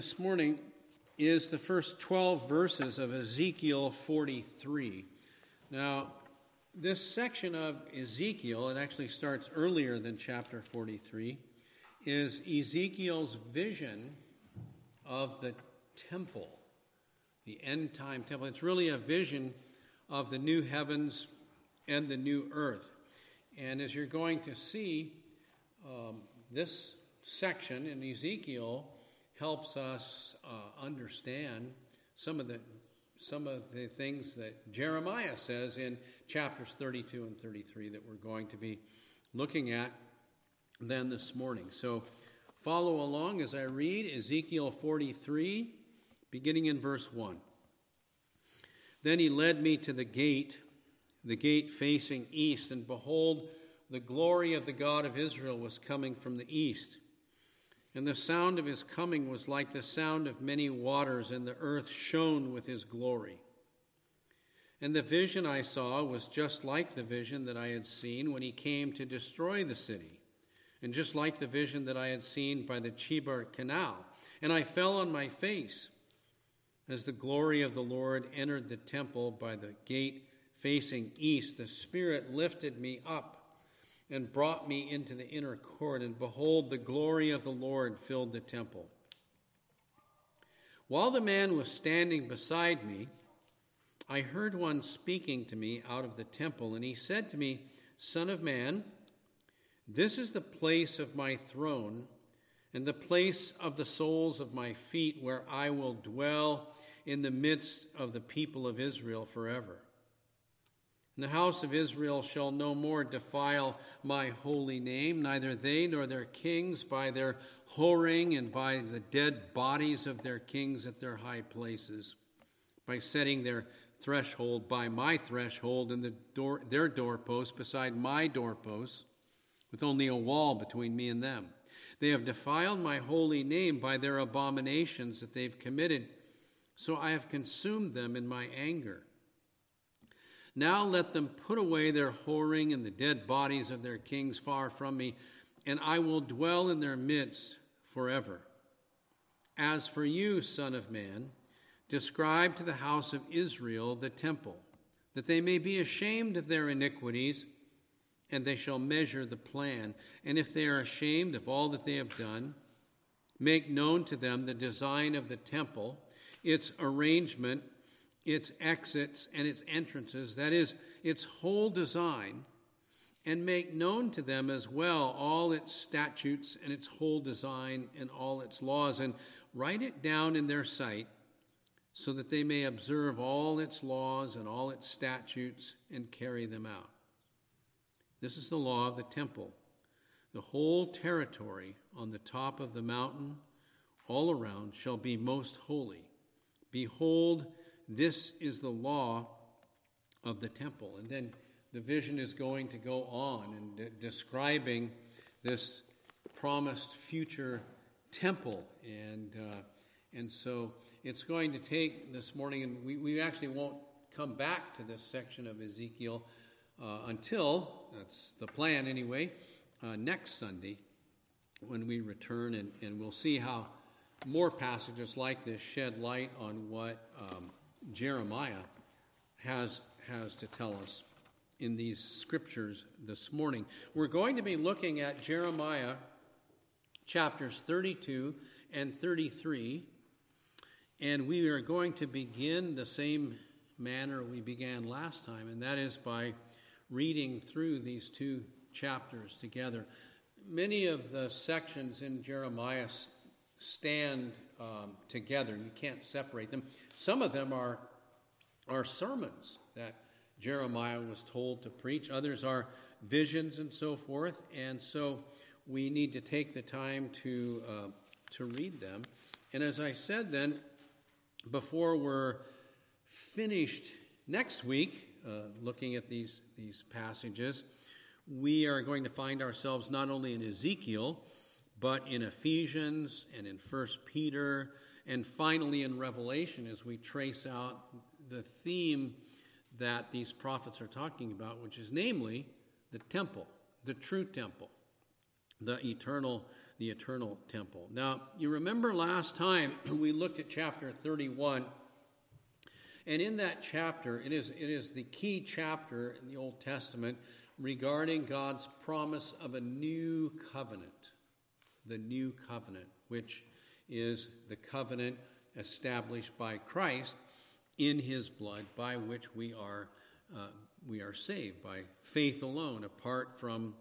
This morning is the first 12 verses of Ezekiel 43. Now, this section of Ezekiel, it actually starts earlier than chapter 43, is Ezekiel's vision of the temple, the end-time temple. It's really a vision of the new heavens and the new earth. And as you're going to see, this section in Ezekiel helps us understand some of the things that Jeremiah says in chapters 32 and 33 that we're going to be looking at then this morning. So follow along as I read Ezekiel 43, beginning in verse 1. Then he led me to the gate facing east, and behold, the glory of the God of Israel was coming from the east. And the sound of his coming was like the sound of many waters, and the earth shone with his glory. And the vision I saw was just like the vision that I had seen when he came to destroy the city, and just like the vision that I had seen by the Chebar Canal. And I fell on my face as the glory of the Lord entered the temple by the gate facing east. The Spirit lifted me up and brought me into the inner court, and behold, the glory of the Lord filled the temple. While the man was standing beside me, I heard one speaking to me out of the temple, and he said to me, Son of man, this is the place of my throne, and the place of the soles of my feet, where I will dwell in the midst of the people of Israel forever. And the house of Israel shall no more defile my holy name, neither they nor their kings, by their whoring and by the dead bodies of their kings at their high places, by setting their threshold by my threshold and their doorposts beside my doorposts, with only a wall between me and them. They have defiled my holy name by their abominations that they've committed, so I have consumed them in my anger. Now let them put away their whoring and the dead bodies of their kings far from me, and I will dwell in their midst forever. As for you, Son of man, describe to the house of Israel the temple, that they may be ashamed of their iniquities, and they shall measure the plan. And if they are ashamed of all that they have done, make known to them the design of the temple, its arrangement, its exits and its entrances, that is, its whole design, and make known to them as well all its statutes and its whole design and all its laws, and write it down in their sight, so that they may observe all its laws and all its statutes and carry them out. This is the law of the temple. The whole territory on the top of the mountain all around shall be most holy. Behold, this is the law of the temple. And then the vision is going to go on and describing this promised future temple. And so it's going to take this morning, and we actually won't come back to this section of Ezekiel until, that's the plan anyway, next Sunday when we return, and we'll see how more passages like this shed light on what Jeremiah has to tell us in these scriptures this morning. We're going to be looking at Jeremiah chapters 32 and 33, and we are going to begin the same manner we began last time, and that is by reading through these two chapters together. Many of the sections in Jeremiah stand together. You can't separate them. Some of them are sermons that Jeremiah was told to preach. Others are visions and so forth. And so we need to take the time to read them. And as I said then, before we're finished next week looking at these passages, we are going to find ourselves not only in Ezekiel, but in Ephesians and in 1 Peter, and finally in Revelation, as we trace out the theme that these prophets are talking about, which is namely the temple, the true temple, the the eternal temple. Now, you remember last time we looked at chapter 31, and in that chapter, it is the key chapter in the Old Testament regarding God's promise of a new covenant, the new covenant, which is the covenant established by Christ in his blood, by which we are saved by faith alone, apart from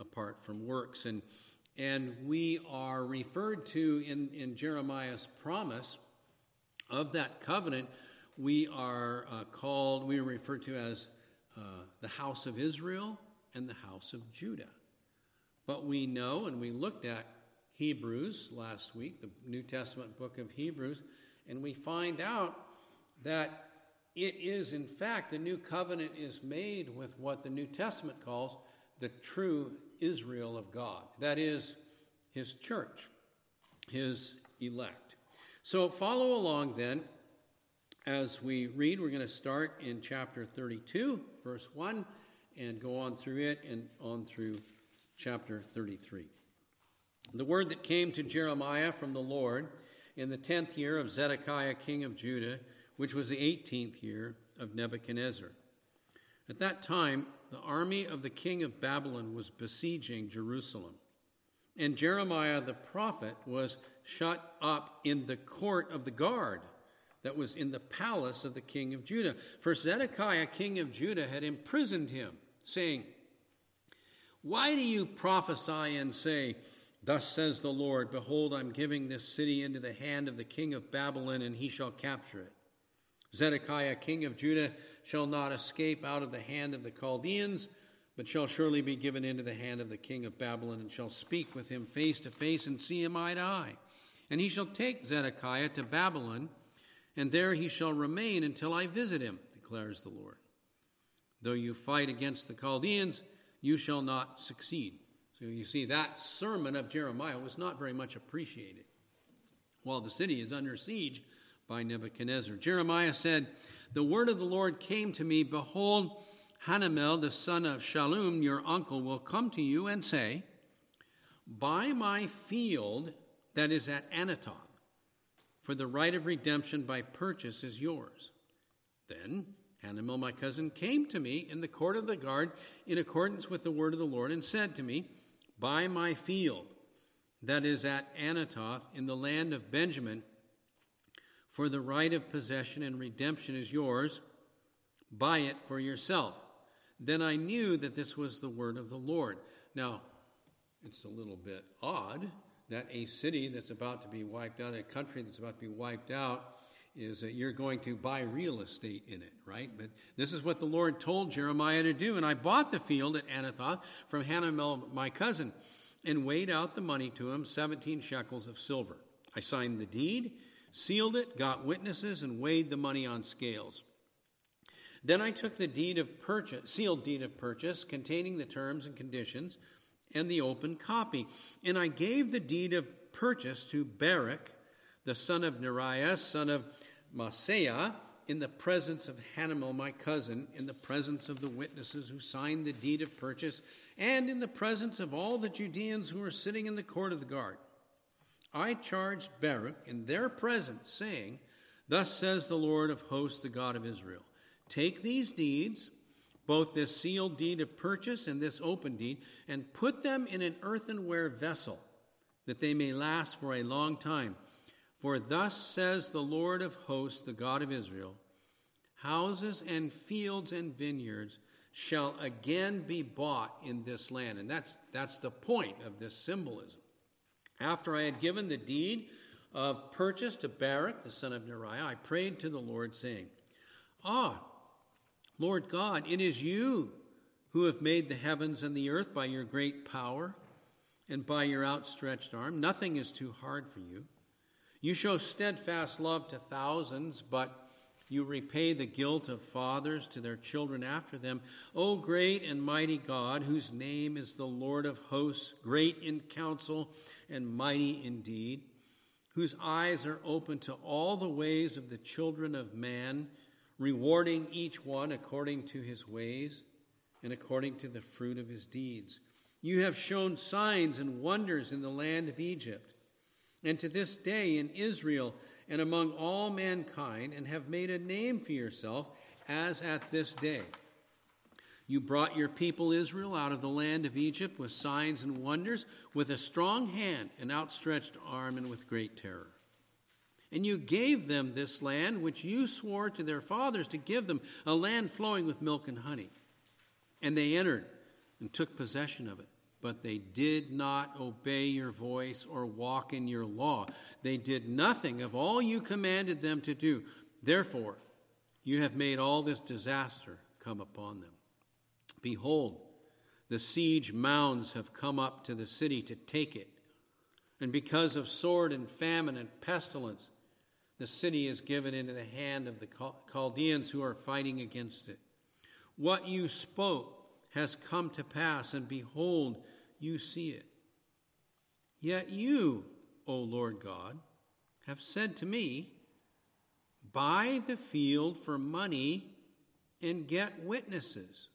works. And we are referred to in Jeremiah's promise of that covenant. We are referred to as the house of Israel and the house of Judah. But we know, and we looked at Hebrews last week, the New Testament book of Hebrews, and we find out that it is, in fact, the new covenant is made with what the New Testament calls the true Israel of God. That is his church, his elect. So follow along then as we read. We're going to start in chapter 32, verse 1, and go on through it and on through chapter 33. The word that came to Jeremiah from the Lord in the 10th year of Zedekiah, king of Judah, which was the 18th year of Nebuchadnezzar. At that time, the army of the king of Babylon was besieging Jerusalem, and Jeremiah the prophet was shut up in the court of the guard that was in the palace of the king of Judah. For Zedekiah, king of Judah, had imprisoned him, saying, "Why do you prophesy and say, 'Thus says the Lord, behold, I'm giving this city into the hand of the king of Babylon, and he shall capture it. Zedekiah, king of Judah, shall not escape out of the hand of the Chaldeans, but shall surely be given into the hand of the king of Babylon, and shall speak with him face to face and see him eye to eye. And he shall take Zedekiah to Babylon, and there he shall remain until I visit him, declares the Lord. Though you fight against the Chaldeans, you shall not succeed." So you see, that sermon of Jeremiah was not very much appreciated while the city is under siege by Nebuchadnezzar. Jeremiah said, "The word of the Lord came to me, behold, Hanamel, the son of Shallum, your uncle, will come to you and say, 'Buy my field that is at Anathoth, for the right of redemption by purchase is yours.' Then Hanamel, my cousin, came to me in the court of the guard in accordance with the word of the Lord and said to me, 'Buy my field that is at Anathoth in the land of Benjamin, for the right of possession and redemption is yours. Buy it for yourself.' Then I knew that this was the word of the Lord." Now, it's a little bit odd that a city that's about to be wiped out, a country that's about to be wiped out, is that you're going to buy real estate in it, right? But this is what the Lord told Jeremiah to do. "And I bought the field at Anathoth from Hanamel, my cousin, and weighed out the money to him, 17 shekels of silver. I signed the deed, sealed it, got witnesses, and weighed the money on scales. Then I took the sealed deed of purchase, containing the terms and conditions, and the open copy. And I gave the deed of purchase to Baruch, the son of Neriah, son of Maaseiah, in the presence of Hanamel, my cousin, in the presence of the witnesses who signed the deed of purchase, and in the presence of all the Judeans who were sitting in the court of the guard. I charged Baruch in their presence, saying, 'Thus says the Lord of hosts, the God of Israel, take these deeds, both this sealed deed of purchase and this open deed, and put them in an earthenware vessel, that they may last for a long time. For thus says the Lord of hosts, the God of Israel, houses and fields and vineyards shall again be bought in this land.'" And that's the point of this symbolism. "After I had given the deed of purchase to Baruch, the son of Neriah, I prayed to the Lord, saying, 'Lord God, it is you who have made the heavens and the earth by your great power and by your outstretched arm. Nothing is too hard for you. You show steadfast love to thousands, but you repay the guilt of fathers to their children after them. O great and mighty God, whose name is the Lord of hosts, great in counsel and mighty in deed, whose eyes are open to all the ways of the children of man, rewarding each one according to his ways and according to the fruit of his deeds. You have shown signs and wonders in the land of Egypt, and to this day in Israel and among all mankind, and have made a name for yourself as at this day. You brought your people Israel out of the land of Egypt with signs and wonders, with a strong hand and outstretched arm, and with great terror. And you gave them this land, which you swore to their fathers to give them, a land flowing with milk and honey. And they entered and took possession of it. But they did not obey your voice or walk in your law. They did nothing of all you commanded them to do. Therefore, you have made all this disaster come upon them. Behold, the siege mounds have come up to the city to take it. And because of sword and famine and pestilence, the city is given into the hand of the Chaldeans who are fighting against it. What you spoke has come to pass, and behold, you see it. Yet you, O Lord God, have said to me, buy the field for money and get witnesses,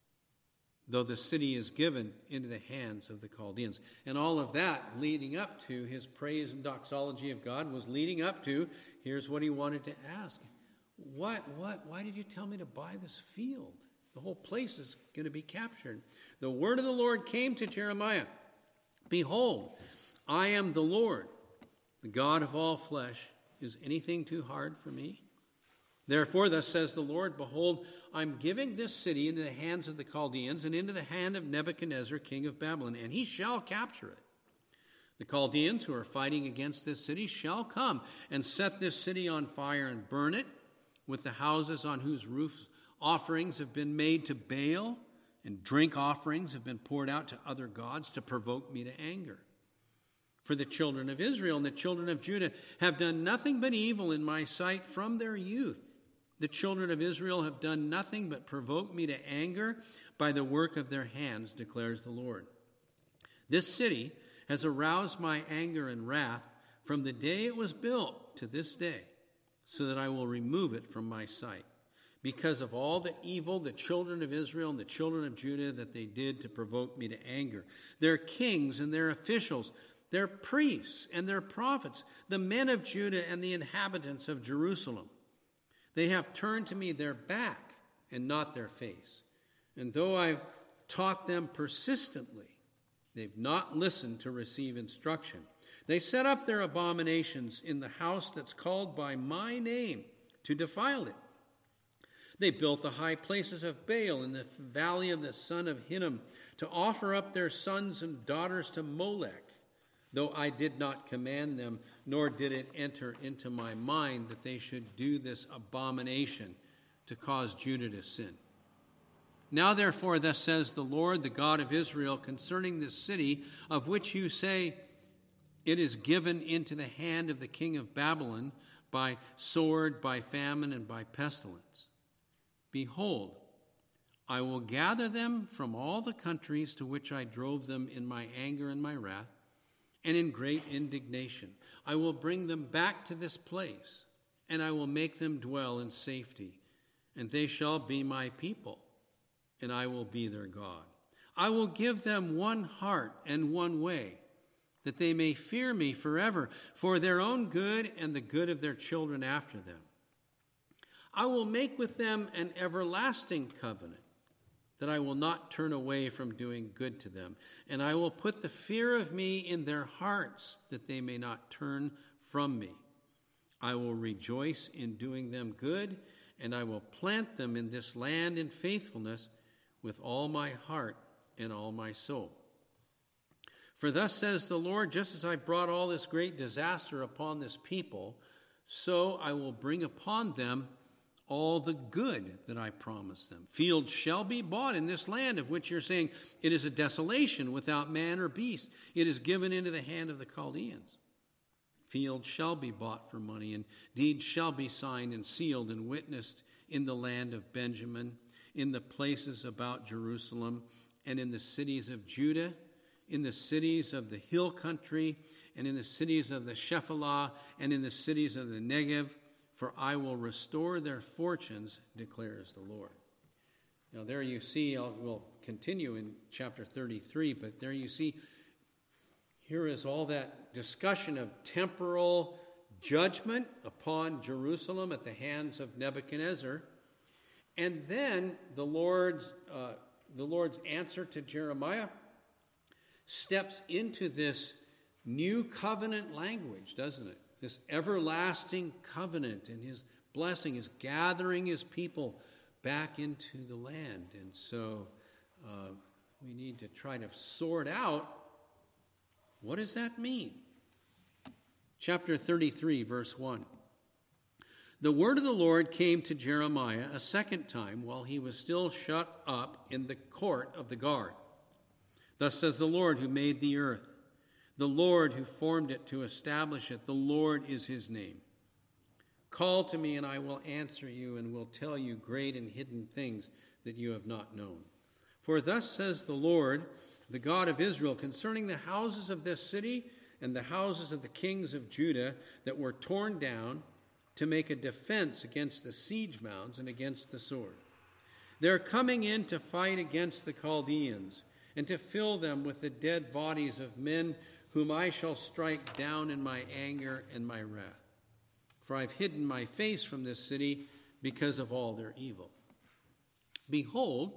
though the city is given into the hands of the Chaldeans. And all of that leading up to his praise and doxology of God was leading up to, here's what he wanted to ask. Why did you tell me to buy this field? The whole place is going to be captured. The word of the Lord came to Jeremiah. Behold, I am the Lord, the God of all flesh. Is anything too hard for me? Therefore, thus says the Lord, behold, I'm giving this city into the hands of the Chaldeans and into the hand of Nebuchadnezzar, king of Babylon, and he shall capture it. The Chaldeans who are fighting against this city shall come and set this city on fire and burn it, with the houses on whose roofs offerings have been made to Baal, and drink offerings have been poured out to other gods to provoke me to anger. For the children of Israel and the children of Judah have done nothing but evil in my sight from their youth. The children of Israel have done nothing but provoke me to anger by the work of their hands, declares the Lord. This city has aroused my anger and wrath from the day it was built to this day, so that I will remove it from my sight, because of all the evil the children of Israel and the children of Judah that they did to provoke me to anger. Their kings and their officials, their priests and their prophets, the men of Judah and the inhabitants of Jerusalem. They have turned to me their back and not their face. And though I've taught them persistently, they've not listened to receive instruction. They set up their abominations in the house that's called by my name to defile it. They built the high places of Baal in the valley of the son of Hinnom to offer up their sons and daughters to Molech, though I did not command them, nor did it enter into my mind that they should do this abomination to cause Judah to sin. Now therefore, thus says the Lord, the God of Israel, concerning this city, of which you say, it is given into the hand of the king of Babylon by sword, by famine, and by pestilence. Behold, I will gather them from all the countries to which I drove them in my anger and my wrath, and in great indignation. I will bring them back to this place, and I will make them dwell in safety, and they shall be my people, and I will be their God. I will give them one heart and one way, that they may fear me forever, for their own good and the good of their children after them. I will make with them an everlasting covenant, that I will not turn away from doing good to them. And I will put the fear of me in their hearts, that they may not turn from me. I will rejoice in doing them good, and I will plant them in this land in faithfulness with all my heart and all my soul. For thus says the Lord, just as I brought all this great disaster upon this people, so I will bring upon them all the good that I promised them. Fields shall be bought in this land, of which you're saying it is a desolation without man or beast. It is given into the hand of the Chaldeans. Fields shall be bought for money, and deeds shall be signed and sealed and witnessed in the land of Benjamin, in the places about Jerusalem, and in the cities of Judah, in the cities of the hill country, and in the cities of the Shephelah, and in the cities of the Negev, for I will restore their fortunes, declares the Lord. Now there you see, we'll continue in chapter 33, but there you see, here is all that discussion of temporal judgment upon Jerusalem at the hands of Nebuchadnezzar. And then the Lord's answer to Jeremiah steps into this new covenant language, doesn't it? This everlasting covenant, and his blessing is gathering his people back into the land. And so we need to try to sort out, what does that mean? Chapter 33, verse 1. The word of the Lord came to Jeremiah a second time while he was still shut up in the court of the guard. Thus says the Lord who made the earth, the Lord who formed it to establish it. The Lord is his name. Call to me, and I will answer you, and will tell you great and hidden things that you have not known. For thus says the Lord, the God of Israel, concerning the houses of this city and the houses of the kings of Judah that were torn down to make a defense against the siege mounds and against the sword. They're coming in to fight against the Chaldeans and to fill them with the dead bodies of men whom I shall strike down in my anger and my wrath. For I've hidden my face from this city because of all their evil. Behold,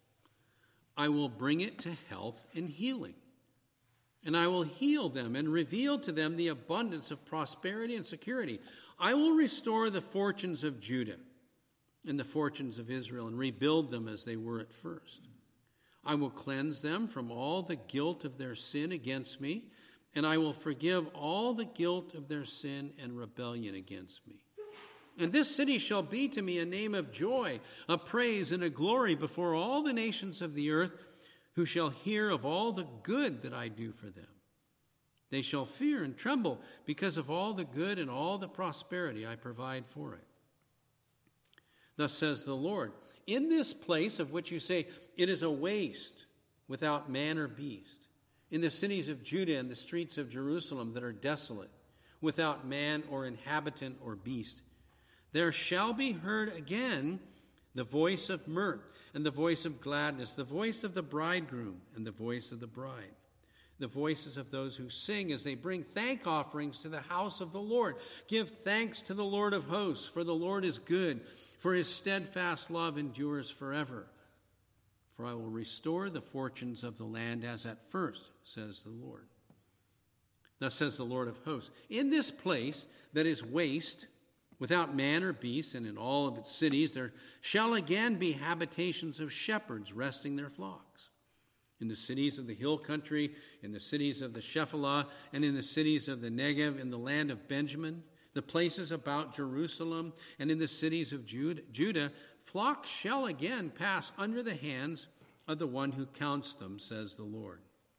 I will bring it to health and healing, and I will heal them and reveal to them the abundance of prosperity and security. I will restore the fortunes of Judah and the fortunes of Israel and rebuild them as they were at first. I will cleanse them from all the guilt of their sin against me, and I will forgive all the guilt of their sin and rebellion against me. And this city shall be to me a name of joy, a praise, and a glory before all the nations of the earth, who shall hear of all the good that I do for them. They shall fear and tremble because of all the good and all the prosperity I provide for it. Thus says the Lord, in this place of which you say, it is a waste without man or beast, in the cities of Judah and the streets of Jerusalem that are desolate, without man or inhabitant or beast, there shall be heard again the voice of mirth and the voice of gladness, the voice of the bridegroom and the voice of the bride, the voices of those who sing as they bring thank offerings to the house of the Lord. Give thanks to the Lord of hosts, for the Lord is good, for his steadfast love endures forever. For I will restore the fortunes of the land as at first, says the Lord. Thus says the Lord of hosts, in this place that is waste, without man or beast, and in all of its cities, there shall again be habitations of shepherds resting their flocks. In the cities of the hill country, in the cities of the Shephelah, and in the cities of the Negev, in the land of Benjamin, the places about Jerusalem, and in the cities of Judah, flocks shall again pass under the hands of the one who counts them, says the Lord.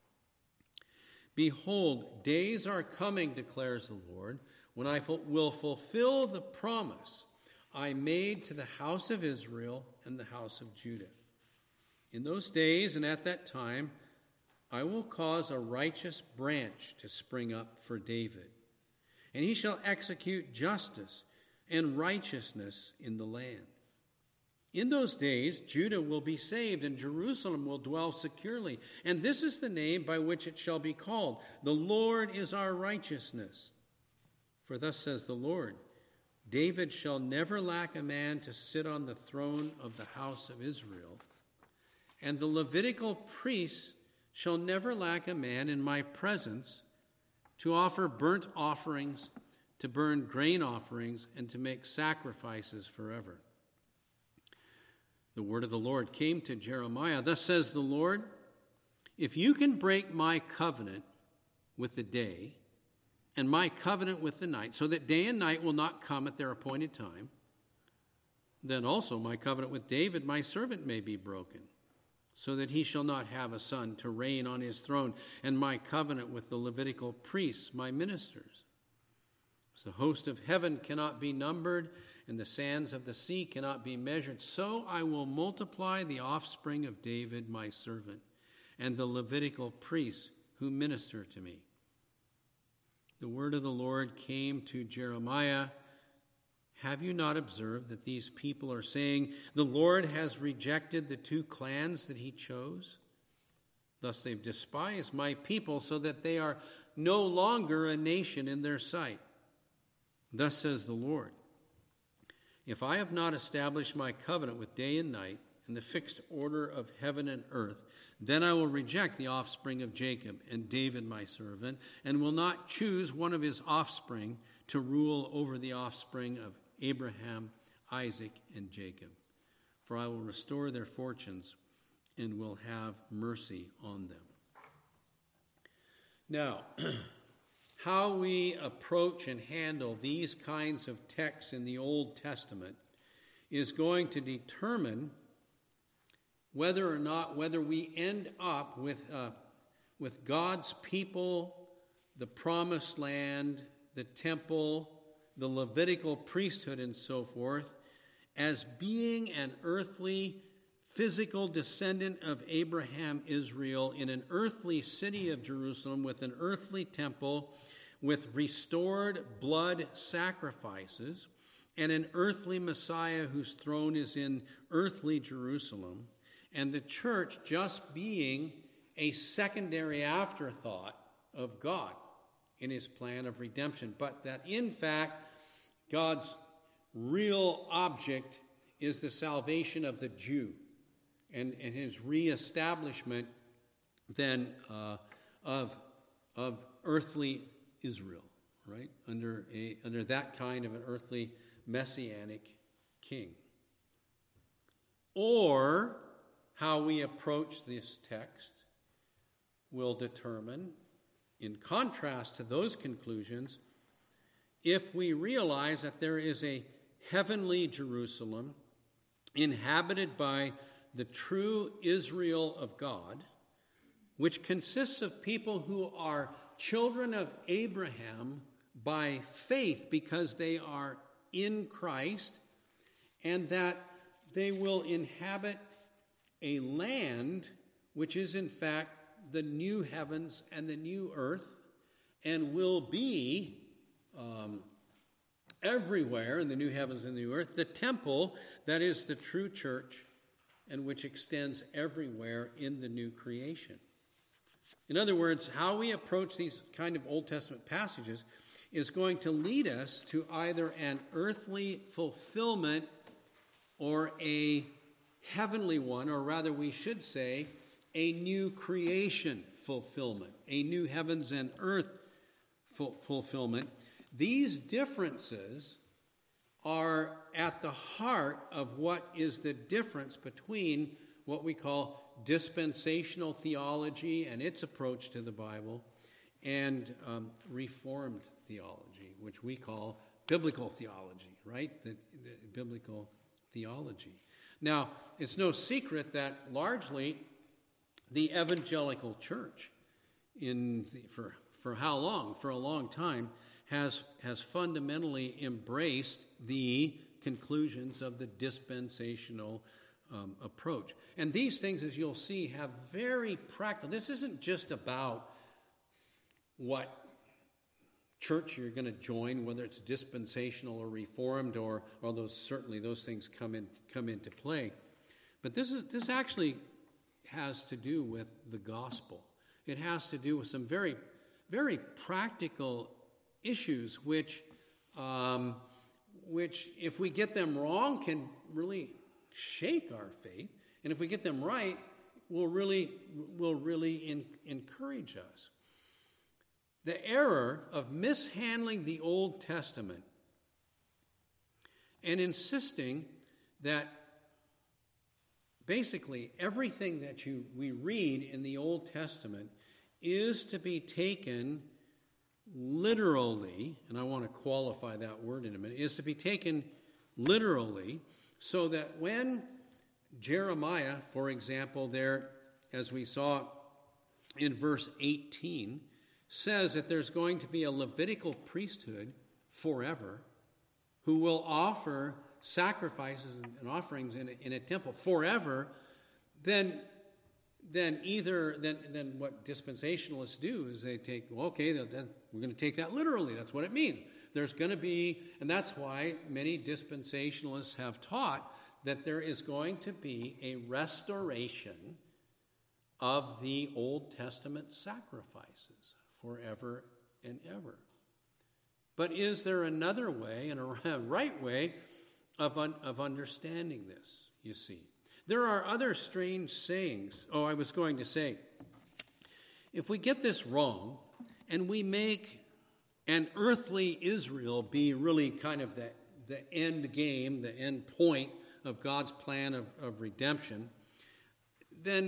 Behold, days are coming, declares the Lord, when I will fulfill the promise I made to the house of Israel and the house of Judah. In those days and at that time, I will cause a righteous branch to spring up for David, and he shall execute justice and righteousness in the land. In those days, Judah will be saved, and Jerusalem will dwell securely. And this is the name by which it shall be called: the Lord is our righteousness. For thus says the Lord, David shall never lack a man to sit on the throne of the house of Israel, and the Levitical priests shall never lack a man in my presence to offer burnt offerings, to burn grain offerings, and to make sacrifices forever. The word of the Lord came to Jeremiah. Thus says the Lord, if you can break my covenant with the day and my covenant with the night, so that day and night will not come at their appointed time, then also my covenant with David, my servant, may be broken, so that he shall not have a son to reign on his throne, and my covenant with the Levitical priests, my ministers. As the host of heaven cannot be numbered, and the sands of the sea cannot be measured, so I will multiply the offspring of David, my servant, and the Levitical priests who minister to me. The word of the Lord came to Jeremiah, have you not observed that these people are saying, the Lord has rejected the 2 clans that he chose? Thus they've despised my people so that they are no longer a nation in their sight. Thus says the Lord, if I have not established my covenant with day and night in the fixed order of heaven and earth, then I will reject the offspring of Jacob and David my servant, and will not choose one of his offspring to rule over the offspring of Abraham, Isaac, and Jacob. For I will restore their fortunes and will have mercy on them. Now, how we approach and handle these kinds of texts in the Old Testament is going to determine whether we end up with God's people, the promised land, the temple, the Levitical priesthood, and so forth, as being an earthly, physical descendant of Abraham, Israel, in an earthly city of Jerusalem with an earthly temple, with restored blood sacrifices, and an earthly Messiah whose throne is in earthly Jerusalem, and the church just being a secondary afterthought of God in his plan of redemption, but that in fact God's real object is the salvation of the Jew and his reestablishment then of earthly Israel, right? Under that kind of an earthly messianic king. Or how we approach this text will determine, in contrast to those conclusions, if we realize that there is a heavenly Jerusalem inhabited by the true Israel of God, which consists of people who are children of Abraham by faith because they are in Christ, and that they will inhabit a land which is in fact the new heavens and the new earth, and will be everywhere in the new heavens and the new earth, the temple that is the true church and which extends everywhere in the new creation. In other words, how we approach these kind of Old Testament passages is going to lead us to either an earthly fulfillment or a heavenly one, or rather we should say a new creation fulfillment, a new heavens and earth fulfillment. These differences are at the heart of what is the difference between what we call dispensational theology and its approach to the Bible and Reformed theology, which we call biblical theology, right? The biblical theology. Now, it's no secret that largely the evangelical church, for how long? For a long time, has fundamentally embraced the conclusions of the dispensational approach. And these things, as you'll see, have very practical. This isn't just about what church you're going to join, whether it's dispensational or Reformed, or although certainly those things come into play. But this actually has to do with the gospel. It has to do with some very, very practical issues, which if we get them wrong, can really shake our faith, and if we get them right, will really encourage us. The error of mishandling the Old Testament and insisting that basically everything that we read in the Old Testament is to be taken literally, and I want to qualify that word in a minute, is to be taken literally, so that when Jeremiah, for example, there, as we saw in verse 18, says that there's going to be a Levitical priesthood forever who will offer sacrifices and offerings in a temple forever, then what dispensationalists do is they take, then we're going to take that literally. That's what it means. There's going to be, and that's why many dispensationalists have taught that there is going to be a restoration of the Old Testament sacrifices forever and ever. But is there another way and a right way of understanding this, you see? There are other strange sayings. Oh, I was going to say, if we get this wrong and we make an earthly Israel be really kind of the end game, the end point of God's plan of redemption, then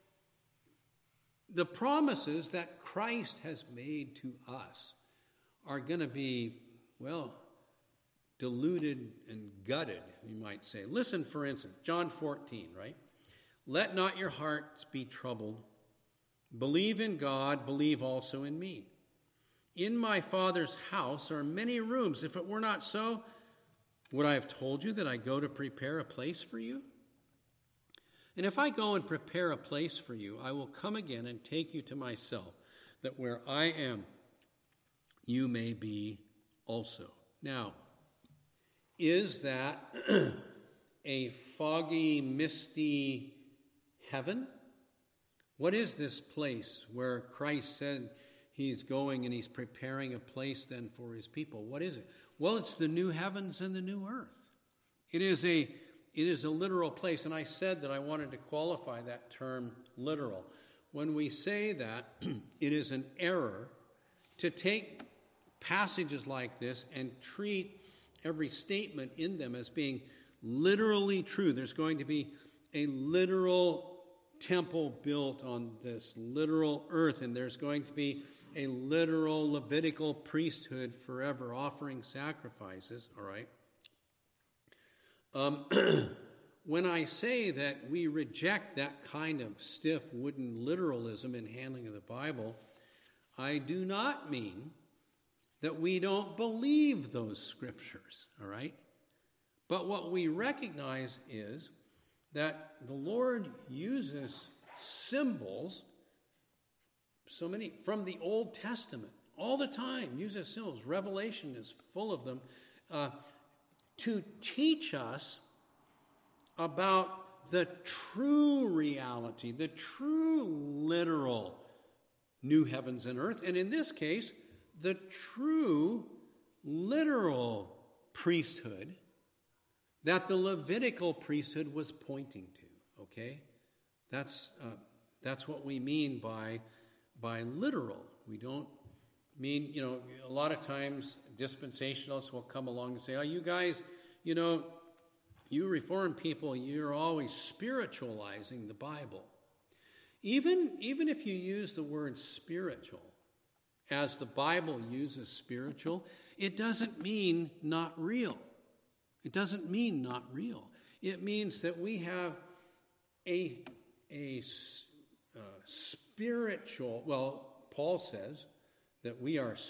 the promises that Christ has made to us are going to be, well, diluted and gutted, we might say. Listen, for instance, John 14, right? Let not your hearts be troubled. Believe in God, believe also in me. In my Father's house are many rooms. If it were not so, would I have told you that I go to prepare a place for you? And if I go and prepare a place for you, I will come again and take you to myself, that where I am, you may be also. Now, is that a foggy, misty heaven? What is this place where Christ said he's going and he's preparing a place then for his people? What is it? Well, it's the new heavens and the new earth. It is a literal place, and I said that I wanted to qualify that term literal. When we say that, it is an error to take passages like this and treat every statement in them as being literally true. There's going to be a literal temple built on this literal earth, and there's going to be a literal Levitical priesthood forever offering sacrifices, all right? When I say that we reject that kind of stiff wooden literalism in handling of the Bible, I do not mean that we don't believe those scriptures, all right? But what we recognize is that the Lord uses symbols, so many, from the Old Testament, all the time, uses symbols. Revelation is full of them, to teach us about the true reality, the true literal new heavens and earth, and in this case, the true literal priesthood that the Levitical priesthood was pointing to, okay? That's what we mean by literal. We don't mean, a lot of times dispensationalists will come along and say, oh, you guys, you Reformed people, you're always spiritualizing the Bible. Even if you use the word spiritual as the Bible uses spiritual, it doesn't mean not real. It doesn't mean not real. It means that we have a spiritual, well, Paul says that we are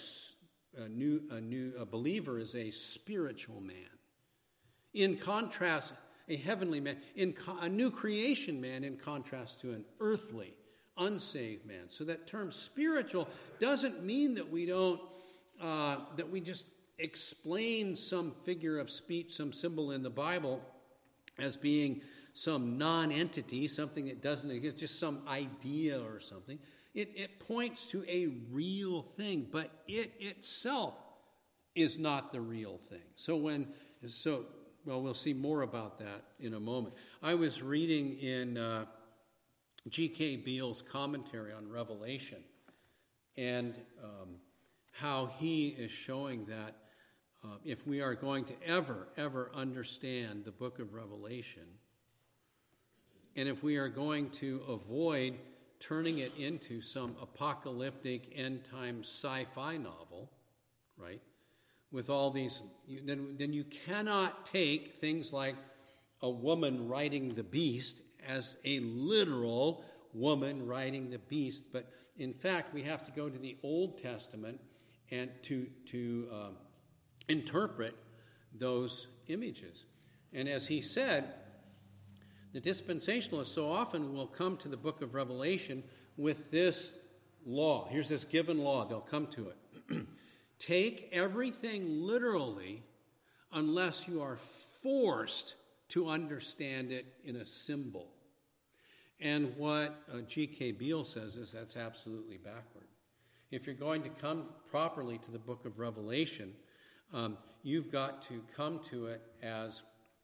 a believer is a spiritual man. In contrast, a heavenly man, a new creation man in contrast to an earthly, unsaved man. So that term spiritual doesn't mean that we don't, that we just explain some figure of speech, some symbol in the Bible as being some non-entity, something that doesn't exist, just some idea or something. It points to a real thing, but it itself is not the real thing. We'll see more about that in a moment. I was reading in G.K. Beale's commentary on Revelation, and how he is showing that if we are going to ever understand the book of Revelation, and if we are going to avoid turning it into some apocalyptic end-time sci-fi novel, right, with all these, then you cannot take things like a woman riding the beast as a literal woman riding the beast. But in fact, we have to go to the Old Testament and to interpret those images. And as he said, the dispensationalists so often will come to the book of Revelation with this law. Here's this given law. They'll come to it. take everything literally unless you are forced to understand it in a symbol. And what G.K. Beale says is that's absolutely backward. If you're going to come properly to the book of Revelation, you've got to come to it as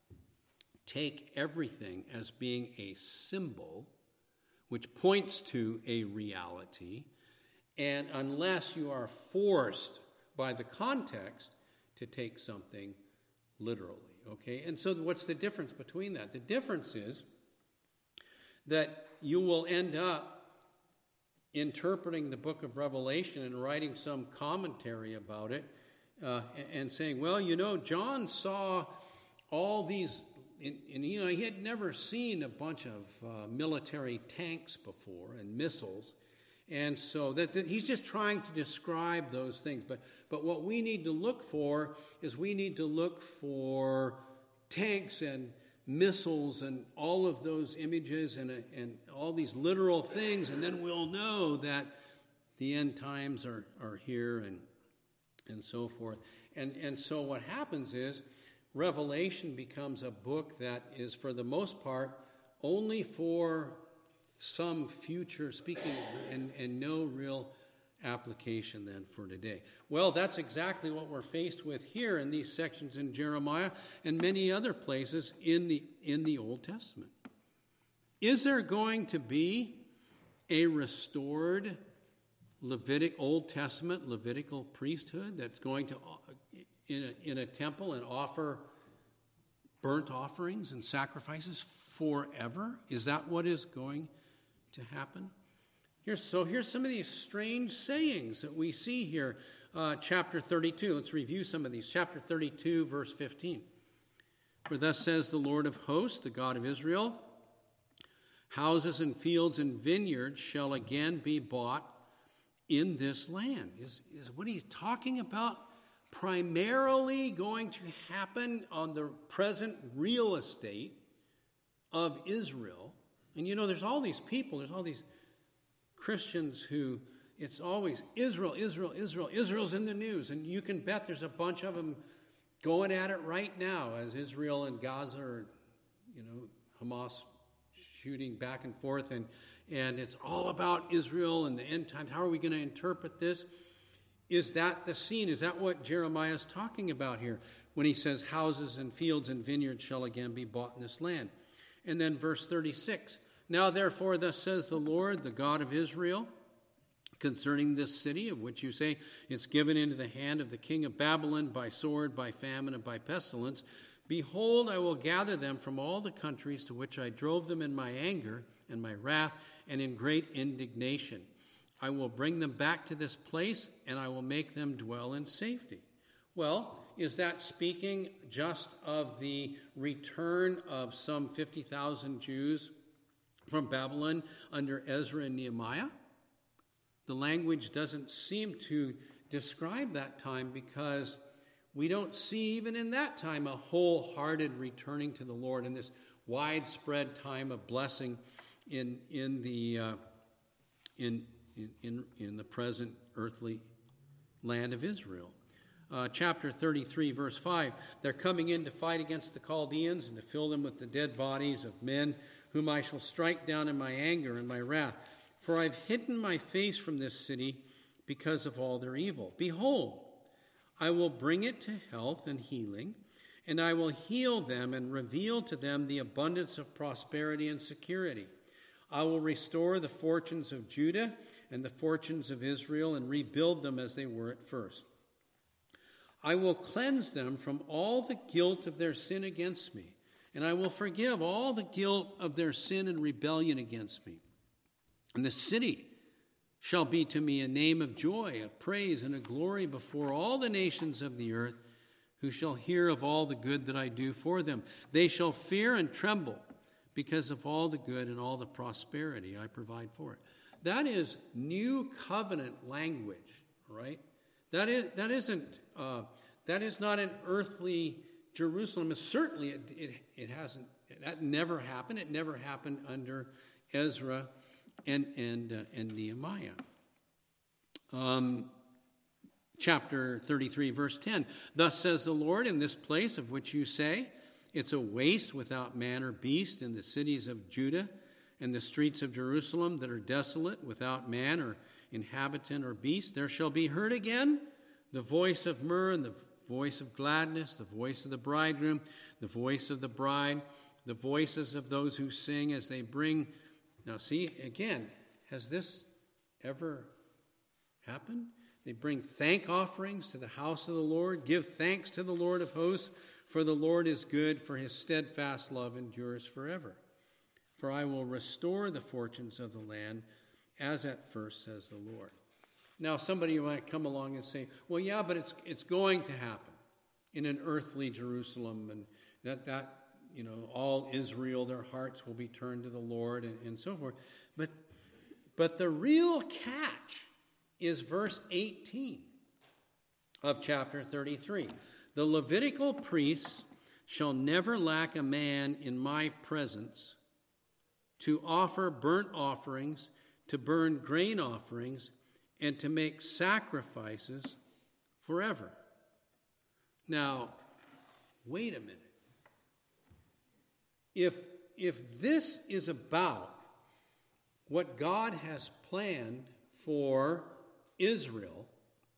take everything as being a symbol, which points to a reality, and unless you are forced by the context to take something literally, okay? And so what's the difference between that? The difference is that you will end up interpreting the book of Revelation and writing some commentary about it and saying, well, John saw all these, and he had never seen a bunch of military tanks before and missiles, and so that he's just trying to describe those things. But what we need to look for is we need to look for tanks and missiles and all of those images and all these literal things, and then we'll know that the end times are here and so forth. And so what happens is Revelation becomes a book that is, for the most part, only for some future speaking and no real application then for today. Well, that's exactly what we're faced with here in these sections in Jeremiah and many other places in the Old Testament. Is there going to be a restored Old Testament Levitical priesthood that's going to in a temple and offer burnt offerings and sacrifices forever? Is that what is going to happen? Here's some of these strange sayings that we see here. Chapter 32. Let's review some of these. Chapter 32, verse 15. For thus says the Lord of hosts, the God of Israel, houses and fields and vineyards shall again be bought in this land. Is what he's talking about primarily going to happen on the present real estate of Israel? And there's all these people, there's all these Christians who it's always Israel. Israel's in the news, and you can bet there's a bunch of them going at it right now as Israel and Gaza are, Hamas shooting back and forth, and it's all about Israel and the end times. How are we going to interpret this? Is that the scene? Is that what Jeremiah is talking about here when he says houses and fields and vineyards shall again be bought in this land? And then verse 36. Now, therefore, thus says the Lord, the God of Israel, concerning this city, of which you say it's given into the hand of the king of Babylon by sword, by famine, and by pestilence. Behold, I will gather them from all the countries to which I drove them in my anger and my wrath and in great indignation. I will bring them back to this place, and I will make them dwell in safety. Well, is that speaking just of the return of some 50,000 Jews from Babylon under Ezra and Nehemiah? The language doesn't seem to describe that time because we don't see even in that time a wholehearted returning to the Lord in this widespread time of blessing in the present earthly land of Israel. Chapter 33, verse 5, they're coming in to fight against the Chaldeans and to fill them with the dead bodies of men whom I shall strike down in my anger and my wrath. For I've hidden my face from this city because of all their evil. Behold, I will bring it to health and healing, and I will heal them and reveal to them the abundance of prosperity and security. I will restore the fortunes of Judah and the fortunes of Israel and rebuild them as they were at first. I will cleanse them from all the guilt of their sin against me, and I will forgive all the guilt of their sin and rebellion against me. And the city shall be to me a name of joy, a praise, and a glory before all the nations of the earth, who shall hear of all the good that I do for them. They shall fear and tremble because of all the good and all the prosperity I provide for it. That is new covenant language, right? That is not an earthly Jerusalem. Certainly, it hasn't. That never happened. It never happened under Ezra and Nehemiah. Chapter 33, verse 10. Thus says the Lord, in this place of which you say, it's a waste without man or beast, in the cities of Judah and the streets of Jerusalem that are desolate, without man or inhabitant or beast, there shall be heard again the voice of myrrh and the voice of gladness, the voice of the bridegroom, the voice of the bride, the voices of those who sing as they bring. Now see, again, has this ever happened? They bring thank offerings to the house of the Lord. Give thanks to the Lord of hosts, for the Lord is good, for his steadfast love endures forever. For I will restore the fortunes of the land, as at first, says the Lord. Now, somebody might come along and say, well, yeah, but it's going to happen in an earthly Jerusalem, and that all Israel, their hearts will be turned to the Lord, and so forth. But the real catch is verse 18 of chapter 33. The Levitical priests shall never lack a man in my presence to offer burnt offerings, to burn grain offerings, and to make sacrifices forever. Now, wait a minute. If this is about what God has planned for Israel,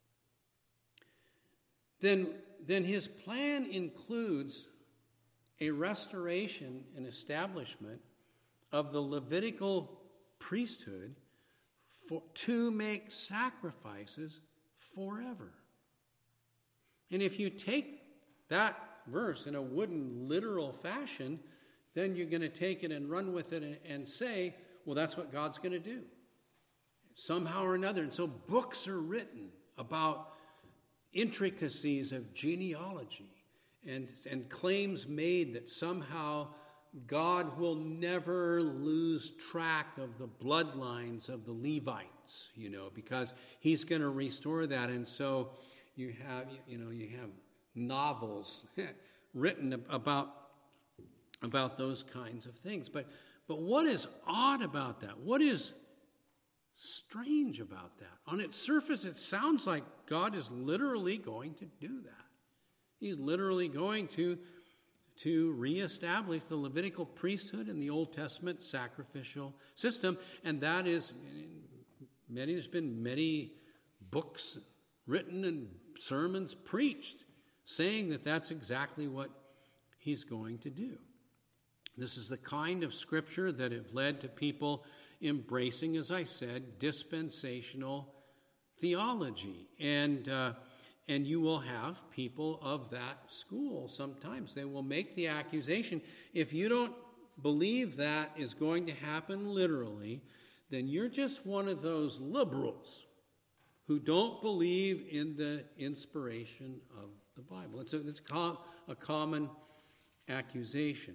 then his plan includes a restoration and establishment of the Levitical priesthood to make sacrifices forever. And if you take that verse in a wooden, literal fashion, then you're going to take it and run with it and say, well, that's what God's going to do, somehow or another. And so books are written about intricacies of genealogy and claims made that somehow God will never lose track of the bloodlines of the Levites, because he's going to restore that. And so you have novels written about those kinds of things. But what is odd about that? What is strange about that? On its surface, it sounds like God is literally going to do that. He's literally going to reestablish the Levitical priesthood in the Old Testament sacrificial system, and that is there's been many books written and sermons preached saying that that's exactly what he's going to do. This is the kind of scripture that have led to people embracing, as I said, dispensational theology. And you will have people of that school sometimes. They will make the accusation, if you don't believe that is going to happen literally, then you're just one of those liberals who don't believe in the inspiration of the Bible. It's a common accusation.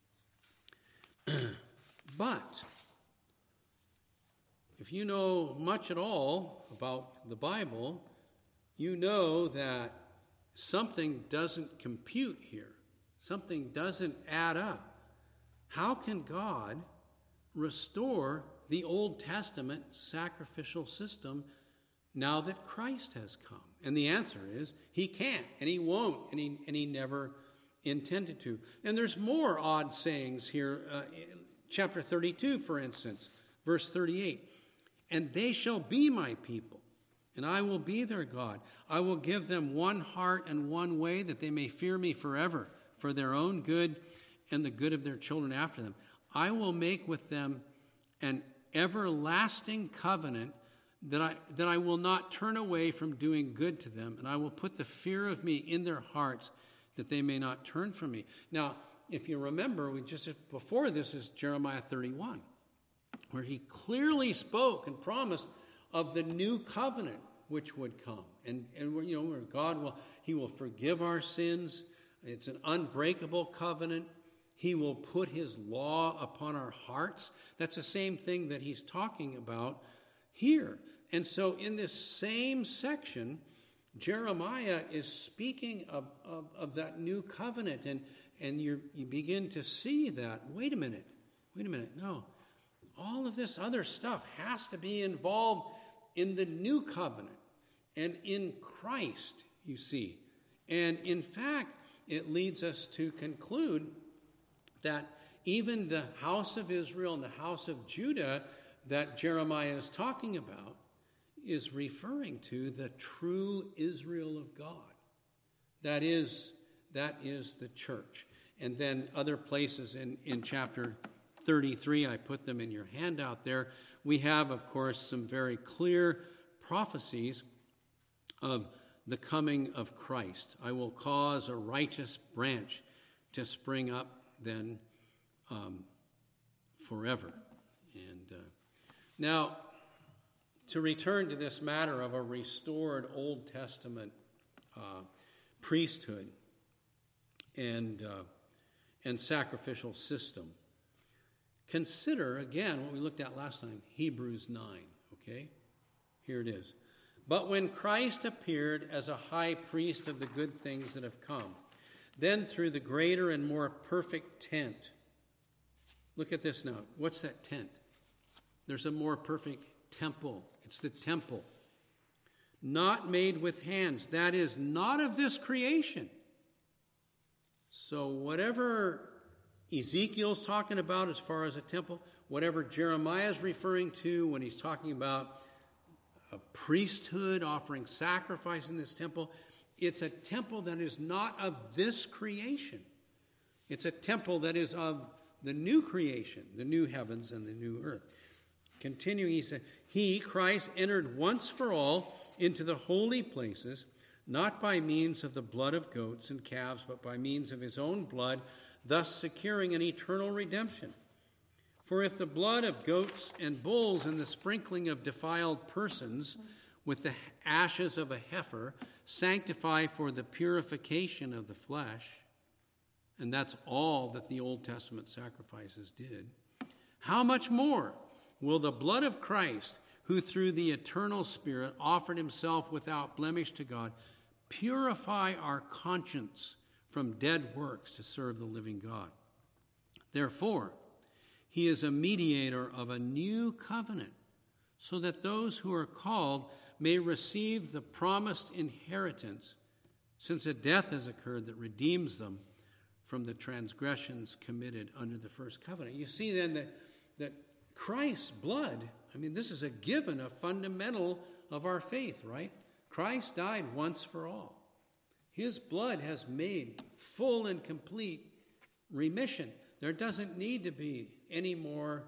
But if you know much at all about the Bible, you know that something doesn't compute here. Something doesn't add up. How can God restore the Old Testament sacrificial system now that Christ has come? And the answer is he can't, and he won't, and he never intended to. And there's more odd sayings here. Chapter 32, for instance, verse 38. And they shall be my people, and I will be their God. I will give them one heart and one way, that they may fear me forever, for their own good and the good of their children after them. I will make with them an everlasting covenant, that I will not turn away from doing good to them, and I will put the fear of me in their hearts, that they may not turn from me. Now, if you remember, before this is Jeremiah 31, where he clearly spoke and promised of the new covenant which would come, and where God will forgive our sins. It's an unbreakable covenant. He will put his law upon our hearts. That's the same thing that he's talking about here. And so in this same section, Jeremiah is speaking of that new covenant, and you begin to see that, wait a minute, no. All of this other stuff has to be involved in the new covenant. and in Christ, you see. And in fact, it leads us to conclude that even the house of Israel and the house of Judah that Jeremiah is talking about is referring to the true Israel of God. That is the church. And then other places in chapter 33, I put them in your handout there, we have, of course, some very clear prophecies of the coming of Christ. I will cause a righteous branch to spring up then forever. And now, to return to this matter of a restored Old Testament priesthood and sacrificial system, consider, again, what we looked at last time, Hebrews 9, okay? Here it is. But when Christ appeared as a high priest of the good things that have come, then through the greater and more perfect tent. Look at this now. What's that tent? There's a more perfect temple. It's the temple. Not made with hands. That is not of this creation. So whatever Ezekiel's talking about as far as a temple, whatever Jeremiah is referring to when he's talking about a priesthood offering sacrifice in this temple, it's a temple that is not of this creation. It's a temple that is of the new creation, the new heavens and the new earth. Continuing, he said, He, Christ, entered once for all into the holy places, not by means of the blood of goats and calves, but by means of his own blood, thus securing an eternal redemption. For if the blood of goats and bulls and the sprinkling of defiled persons with the ashes of a heifer sanctify for the purification of the flesh, and that's all that the Old Testament sacrifices did, how much more will the blood of Christ, who through the eternal Spirit offered himself without blemish to God, purify our conscience from dead works to serve the living God? Therefore, he is a mediator of a new covenant, so that those who are called may receive the promised inheritance, since a death has occurred that redeems them from the transgressions committed under the first covenant. You see then that Christ's blood, I mean, this is a given, a fundamental of our faith, right? Christ died once for all. His blood has made full and complete remission. There doesn't need to be any more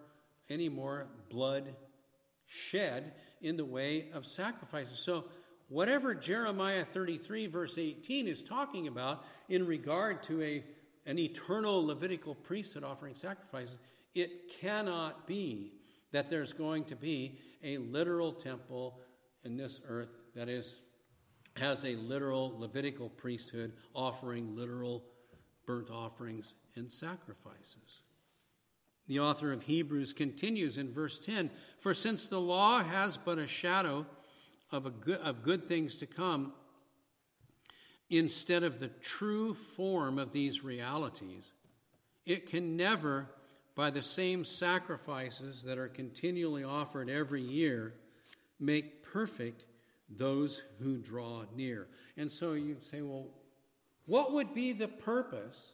blood shed in the way of sacrifices. So whatever Jeremiah 33 verse 18 is talking about in regard to an eternal Levitical priesthood offering sacrifices, it cannot be that there's going to be a literal temple in this earth that has a literal Levitical priesthood offering literal burnt offerings and sacrifices. The author of Hebrews continues in verse 10, For since the law has but a shadow of good things to come, instead of the true form of these realities, it can never, by the same sacrifices that are continually offered every year, make perfect those who draw near. And so you say, well, what would be the purpose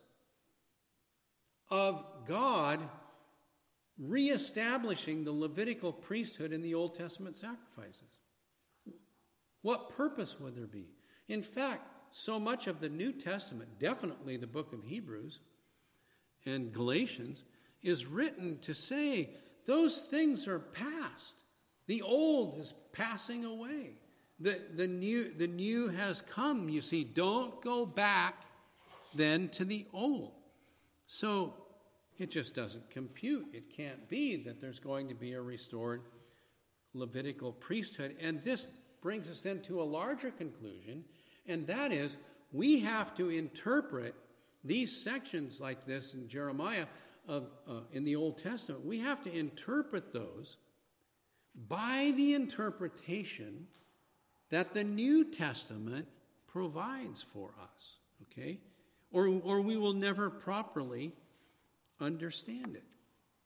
of God reestablishing the Levitical priesthood in the Old Testament sacrifices? What purpose would there be? In fact, so much of the New Testament, definitely the book of Hebrews and Galatians, is written to say those things are past. The old is passing away. The new has come. You see, don't go back then to the old. So it just doesn't compute. It can't be that there's going to be a restored Levitical priesthood. And this brings us then to a larger conclusion, and that is we have to interpret these sections like this in Jeremiah in the Old Testament. We have to interpret those by the interpretation that the New Testament provides for us, okay? Or we will never properly understand it.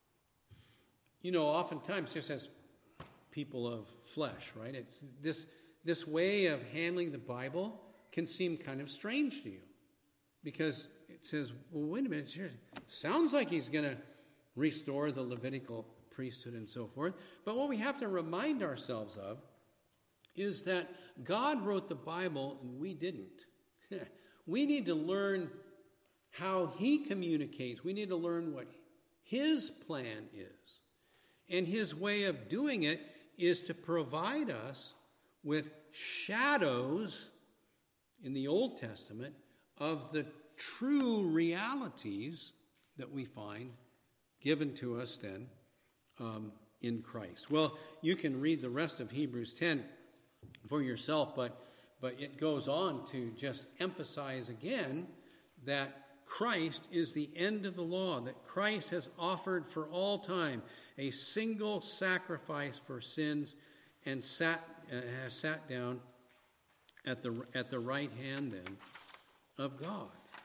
You know, oftentimes, just as people of flesh, right? It's this way of handling the Bible can seem kind of strange to you, because it says, well, wait a minute, it sounds like he's going to restore the Levitical priesthood and so forth. But what we have to remind ourselves of is that God wrote the Bible and we didn't. We need to learn how he communicates. We need to learn what his plan is. And his way of doing it is to provide us with shadows in the Old Testament of the true realities that we find given to us then in Christ. Well, you can read the rest of Hebrews 10 for yourself, but it goes on to just emphasize again that Christ is the end of the law, that Christ has offered for all time a single sacrifice for sins and has sat down at the right hand then of God.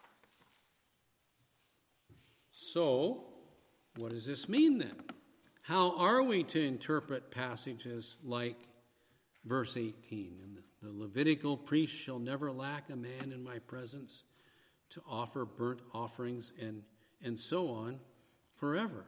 So, what does this mean then? How are we to interpret passages like verse 18? And the Levitical priest shall never lack a man in my presence to offer burnt offerings and so on forever.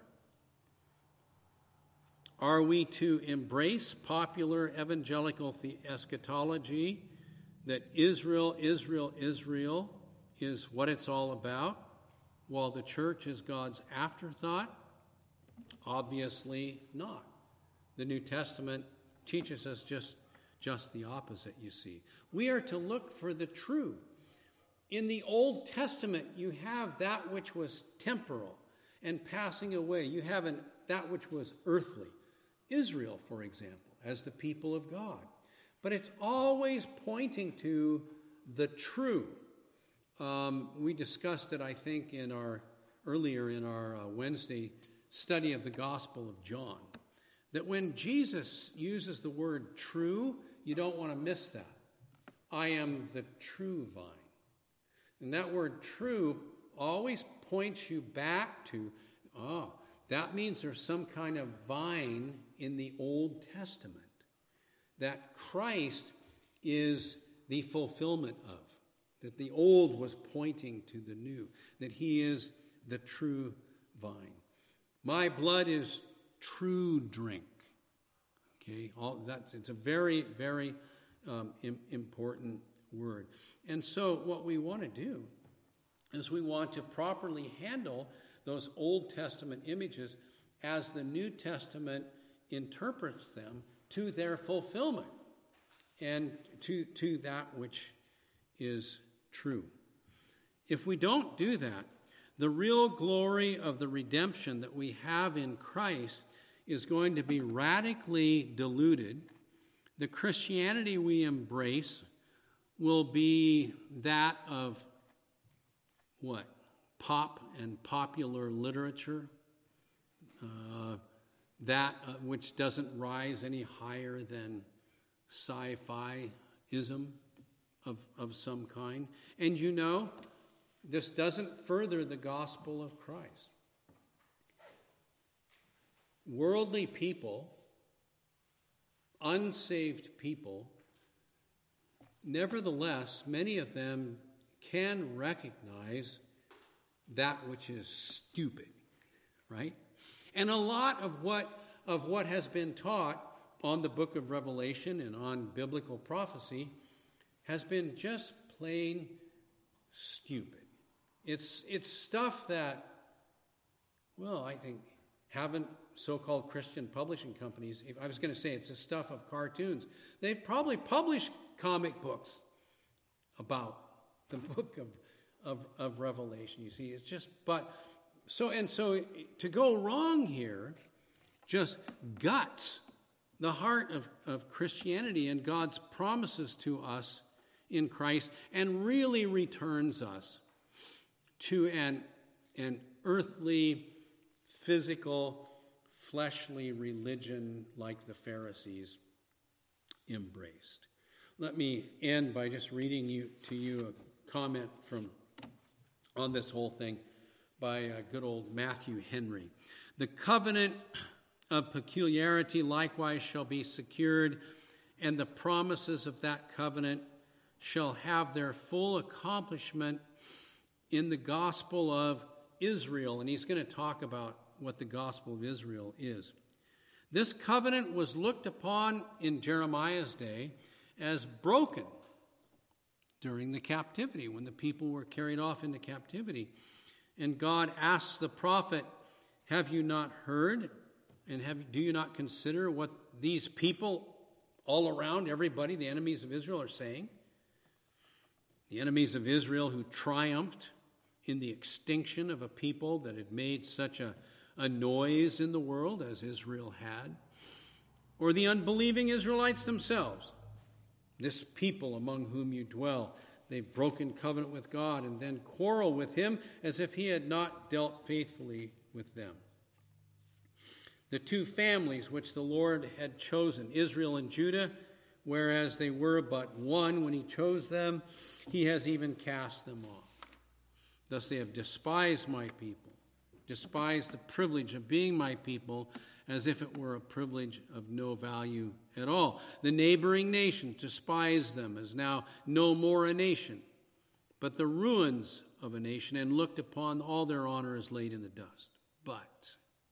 Are we to embrace popular evangelical eschatology that Israel, Israel, Israel is what it's all about, while the church is God's afterthought? Obviously not. The New Testament teaches us just the opposite, you see. We are to look for the true. In the Old Testament, you have that which was temporal and passing away. You have that which was earthly. Israel, for example, as the people of God. But it's always pointing to the true. We discussed it, I think, earlier in our Wednesday study of the Gospel of John, that when Jesus uses the word true, you don't want to miss that. I am the true vine. And that word true always points you back to, that means there's some kind of vine in the Old Testament that Christ is the fulfillment of, that the old was pointing to the new, that he is the true vine. My blood is true drink. Okay, it's a very, very important word. And so what we want to do is we want to properly handle those Old Testament images as the New Testament interprets them to their fulfillment and to that which is true. If we don't do that, the real glory of the redemption that we have in Christ is going to be radically diluted. The Christianity we embrace will be that of what? Pop and popular literature, that which doesn't rise any higher than sci-fi-ism of some kind. And you know, this doesn't further the gospel of Christ. Worldly people, unsaved people, nevertheless, many of them can recognize that which is stupid, right? And a lot of what has been taught on the book of Revelation and on biblical prophecy has been just plain stupid. It's stuff that, well, I think haven't so-called Christian publishing companies, if I was going to say it's the stuff of cartoons, they've probably published comic books about the book of Revelation. You see, it's just, so to go wrong here just guts the heart of Christianity and God's promises to us in Christ, and really returns us to an earthly, physical, fleshly religion like the Pharisees embraced. Let me end by just reading to you a comment on this whole thing by good old Matthew Henry. The covenant of peculiarity likewise shall be secured and the promises of that covenant shall have their full accomplishment in the gospel of Israel. And he's going to talk about what the gospel of Israel is. This covenant was looked upon in Jeremiah's day as broken during the captivity, when the people were carried off into captivity. And God asks the prophet, have you not heard? And do you not consider what these people all around, everybody, the enemies of Israel, are saying? The enemies of Israel who triumphed in the extinction of a people that had made such a noise in the world as Israel had. Or the unbelieving Israelites themselves. This people among whom you dwell, they've broken covenant with God and then quarrel with him as if he had not dealt faithfully with them. The two families which the Lord had chosen, Israel and Judah, whereas they were but one when he chose them, he has even cast them off. Thus they have despised my people, despised the privilege of being my people, as if it were a privilege of no value at all. The neighboring nations despised them as now no more a nation, but the ruins of a nation, and looked upon all their honor as laid in the dust. But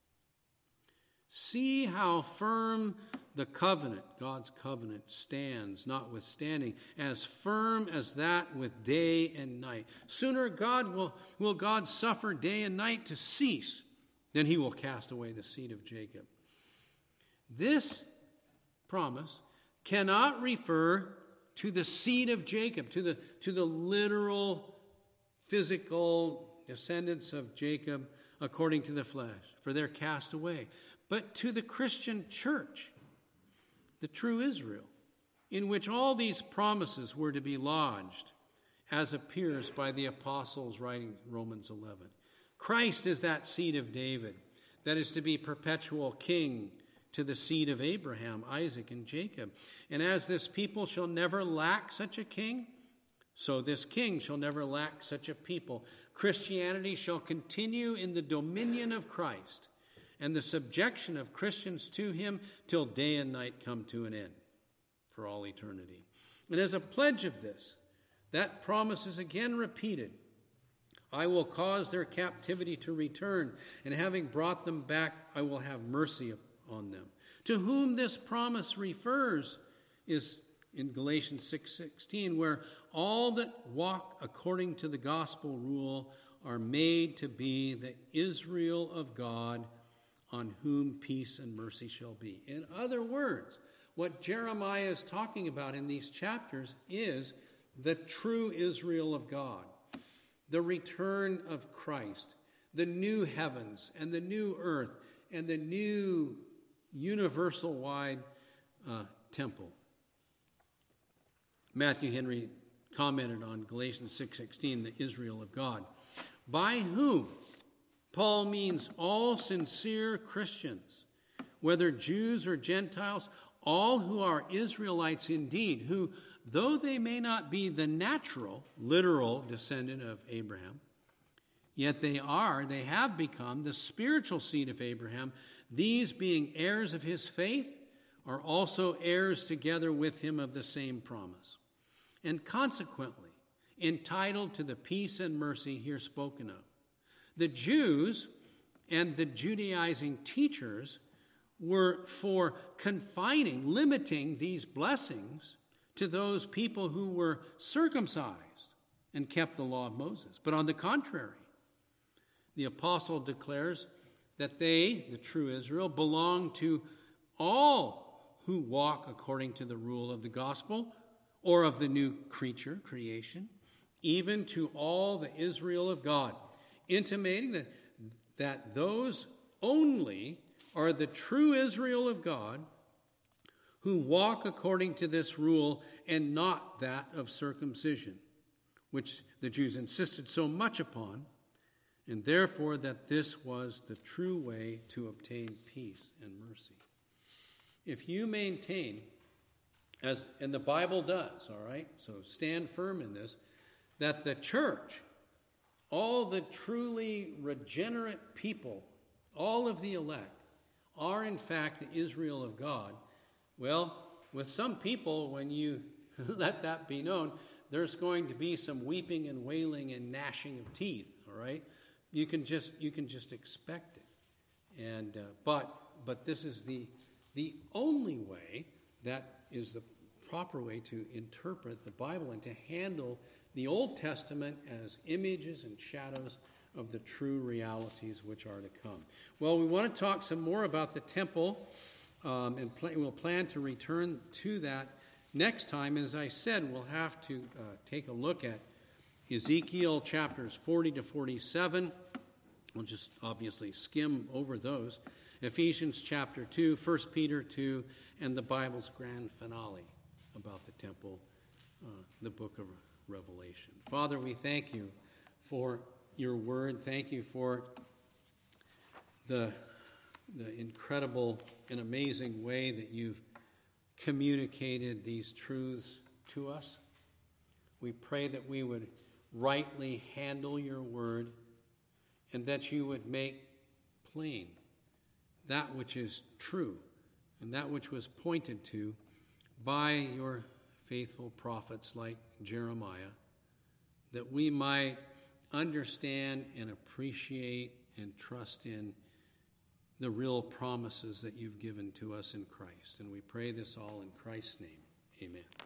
see how firm the covenant, God's covenant, stands, notwithstanding, as firm as that with day and night. Sooner will God suffer day and night to cease, then he will cast away the seed of Jacob. This promise cannot refer to the seed of Jacob, to the literal, physical descendants of Jacob according to the flesh, for they're cast away, but to the Christian church, the true Israel, in which all these promises were to be lodged, as appears by the apostles writing Romans 11. Christ is that seed of David that is to be perpetual king to the seed of Abraham, Isaac, and Jacob. And as this people shall never lack such a king, so this king shall never lack such a people. Christianity shall continue in the dominion of Christ and the subjection of Christians to him till day and night come to an end for all eternity. And as a pledge of this, that promise is again repeated. I will cause their captivity to return, and having brought them back, I will have mercy on them. To whom this promise refers is in Galatians 6:16, where all that walk according to the gospel rule are made to be the Israel of God, on whom peace and mercy shall be. In other words, what Jeremiah is talking about in these chapters is the true Israel of God, the return of Christ, the new heavens and the new earth and the new universal-wide temple. Matthew Henry commented on Galatians 6:16, the Israel of God, by whom Paul means all sincere Christians, whether Jews or Gentiles, all who are Israelites indeed, who, though they may not be the natural, literal descendant of Abraham, yet they have become the spiritual seed of Abraham. These, being heirs of his faith, are also heirs together with him of the same promise, and consequently entitled to the peace and mercy here spoken of. The Jews and the Judaizing teachers were for limiting these blessings to those people who were circumcised and kept the law of Moses. But on the contrary, the apostle declares that they, the true Israel, belong to all who walk according to the rule of the gospel or of the new creation, even to all the Israel of God, intimating that those only are the true Israel of God who walk according to this rule and not that of circumcision, which the Jews insisted so much upon, and therefore that this was the true way to obtain peace and mercy. If you maintain, and the Bible does, all right, so stand firm in this, that the church, all the truly regenerate people, all of the elect, are in fact the Israel of God, well, with some people, when you let that be known, there's going to be some weeping and wailing and gnashing of teeth. All right, you can just expect it. And but this is the only way that is the proper way to interpret the Bible and to handle the Old Testament as images and shadows of the true realities which are to come. Well, we want to talk some more about the temple, and we'll plan to return to that next time. As I said, we'll have to take a look at Ezekiel chapters 40 to 47. We'll just obviously skim over those. Ephesians chapter 2, 1 Peter 2, and the Bible's grand finale about the temple, the book of Revelation. Father, we thank you for your word. Thank you for the incredible and amazing way that you've communicated these truths to us. We pray that we would rightly handle your word and that you would make plain that which is true and that which was pointed to by your faithful prophets like Jeremiah, that we might understand and appreciate and trust in the real promises that you've given to us in Christ. And we pray this all in Christ's name. Amen.